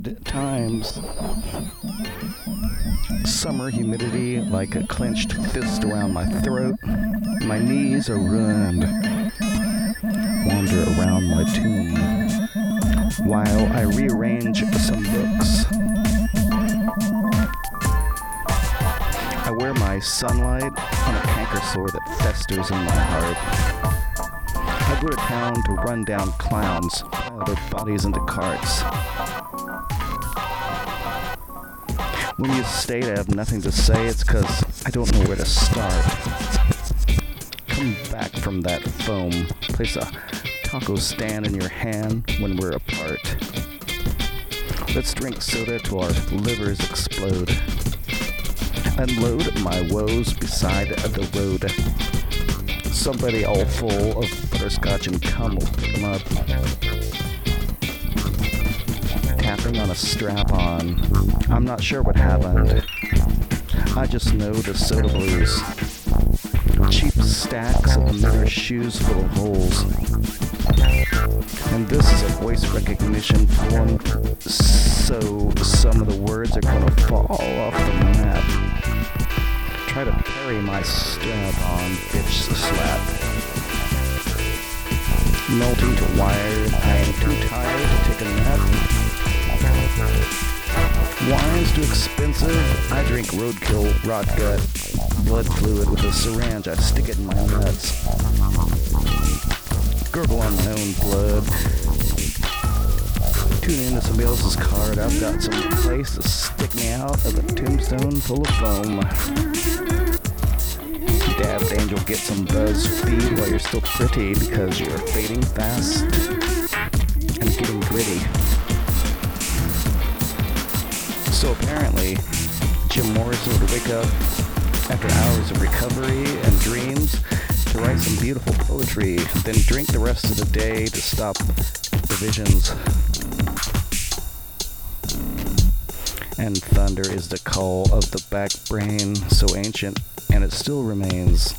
times. Summer humidity like a clenched fist around my throat. My knees are ruined. Wander around my tomb while I rearrange some books. I wear my sunlight on a canker sore that festers in my heart. I go to town to run down clowns, pile their bodies into carts. When you state I have nothing to say, it's 'cause I don't know where to start. Come back from that foam. Place a taco stand in your hand when we're apart. Let's drink soda till our livers explode. Unload my woes beside the road. Somebody all full of butterscotch and cum will pick them up. Tapping on a strap-on. I'm not sure what happened. I just know the soda blues. Cheap stacks of mirror shoes full of holes. And this is a voice recognition poem, so some of the words are gonna fall off the map. Try to parry my strap-on bitch slap. Melting to wire, I am too tired to take a nap. Wine's too expensive, I drink roadkill, rot gut, blood fluid with a syringe, I stick it in my nuts. Gurgle on my own blood. Tune into somebody else's card, I've got some place to stick me out of a tombstone full of foam. Dabbed angel, get some BuzzFeed while you're still pretty because you're fading fast and getting gritty. So apparently, Jim Morrison would wake up after hours of recovery and dreams to write some beautiful poetry, then drink the rest of the day to stop the visions. And thunder is the call of the back brain, so ancient, and it still remains.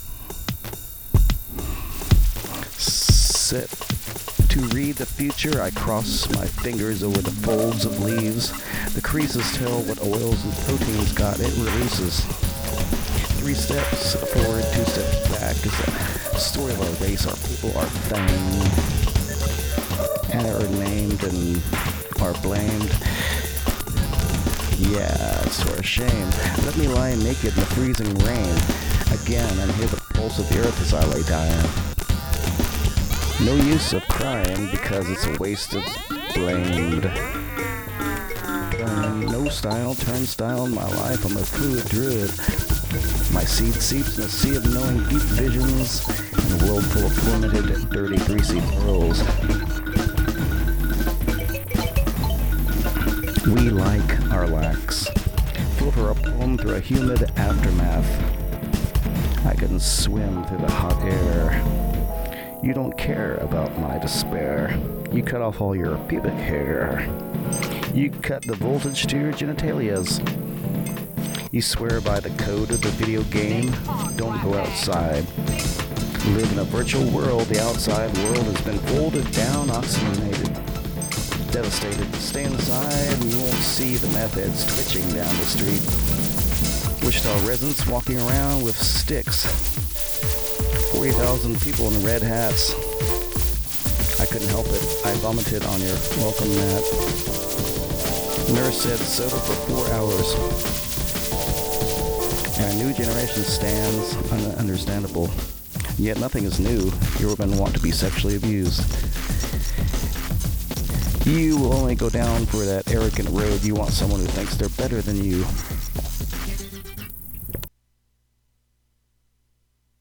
Sit. To read the future, I cross my fingers over the folds of leaves. The creases tell what oils and proteins got it releases. 3 steps forward, 2 steps back is the story of our race, our people, our fame, and are named and are blamed. Yeah, it's for a shame. Let me lie naked in the freezing rain again and hear the pulse of the earth as I lay dying. No use of crying because it's a waste of blamed. No style, turnstile in my life, I'm a fluid druid. My seed seeps in a sea of knowing deep visions in a world full of tormented, dirty, greasy pearls. We like our lacks. Filter a poem through a humid aftermath. I can swim through the hot air. You don't care about my despair. You cut off all your pubic hair. You cut the voltage to your genitalias. You swear by the code of the video game. Don't go outside. Live in a virtual world. The outside world has been folded down, oxygenated, devastated. Stay inside and you won't see the meth heads twitching down the street. Wichita residents walking around with sticks. 40,000 people in red hats. I couldn't help it. I vomited on your welcome mat. Nurse said soda for 4 hours. And a new generation stands understandable. Yet nothing is new. Your women want to be sexually abused. You will only go down for that arrogant road. You want someone who thinks they're better than you.